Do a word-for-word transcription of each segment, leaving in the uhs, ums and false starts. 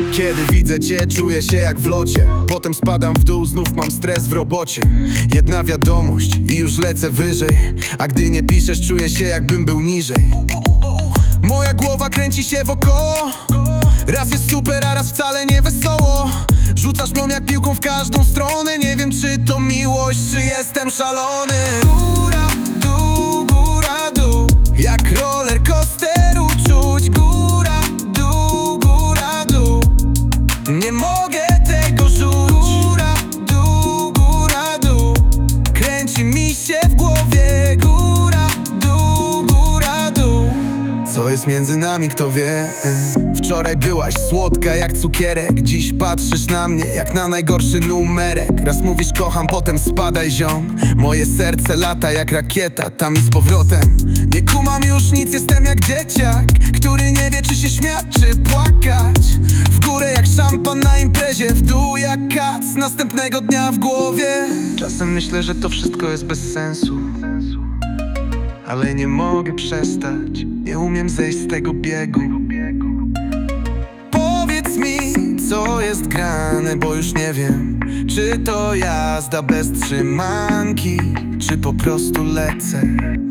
Kiedy widzę cię, czuję się jak w locie. Potem spadam w dół, znów mam stres w robocie. Jedna wiadomość i już lecę wyżej. A gdy nie piszesz, czuję się jakbym był niżej. Moja głowa kręci się wokoło. Raz jest super, a raz wcale nie wesoło. Rzucasz mną jak piłką w każdą stronę. Nie wiem, czy to miłość, czy jestem szalony. Góra, dół, góra, dół. Jak roller coaster uczuć. Góra, dół, góra, dół. Nie mogę tego rzucić. Góra, dół, góra, dół. Kręci mi się w głowie. Góra, dół, góra, dół. Co jest między nami, kto wie? Wczoraj byłaś słodka jak cukierek. Dziś patrzysz na mnie jak na najgorszy numerek. Raz mówisz kocham, potem spadaj ziom. Moje serce lata jak rakieta, tam i z powrotem. Nie kumam już nic, jestem jak dzieciak, który nie wie, czy się śmiać, czy płakać. W górę jak szampan na imprezie, w dół jak kac następnego dnia w głowie. Czasem myślę, że to wszystko jest bez sensu, ale nie mogę przestać, nie umiem zejść z tego biegu. Powiedz mi, co jest grane, bo już nie wiem, czy to jazda bez trzymanki, czy po prostu lecę.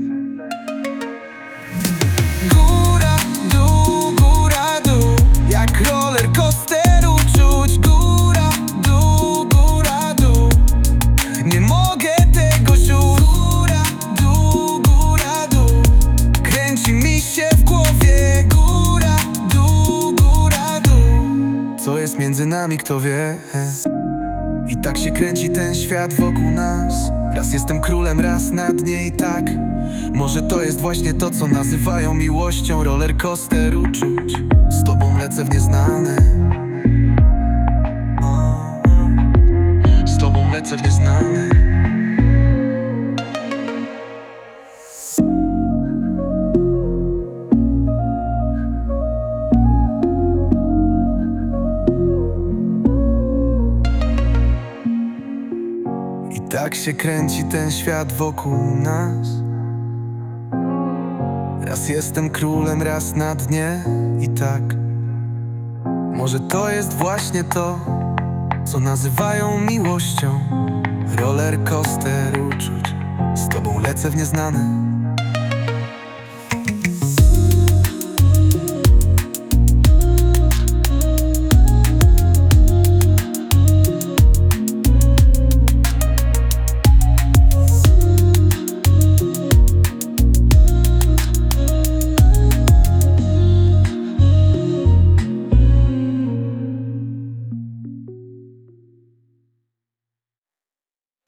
Góra, dół, góra, dół. Jak roller coaster uczuć. Góra, dół, góra, dół. Nie mogę tego rzucić. Góra, dół, góra, dół. Kręci mi się w głowie. Góra, dół, góra, dół. Co jest między nami, kto wie? I tak się kręci ten świat wokół nas. Raz jestem królem, raz na dnie i tak. Może to jest właśnie to, co nazywają miłością. Roller coaster uczuć. Z tobą lecę w nieznane. Z tobą lecę w nieznane. I tak się kręci ten świat wokół nas. Raz jestem królem, raz na dnie i tak. Może to jest właśnie to, co nazywają miłością. Roller coaster uczuć. Z tobą lecę w nieznane.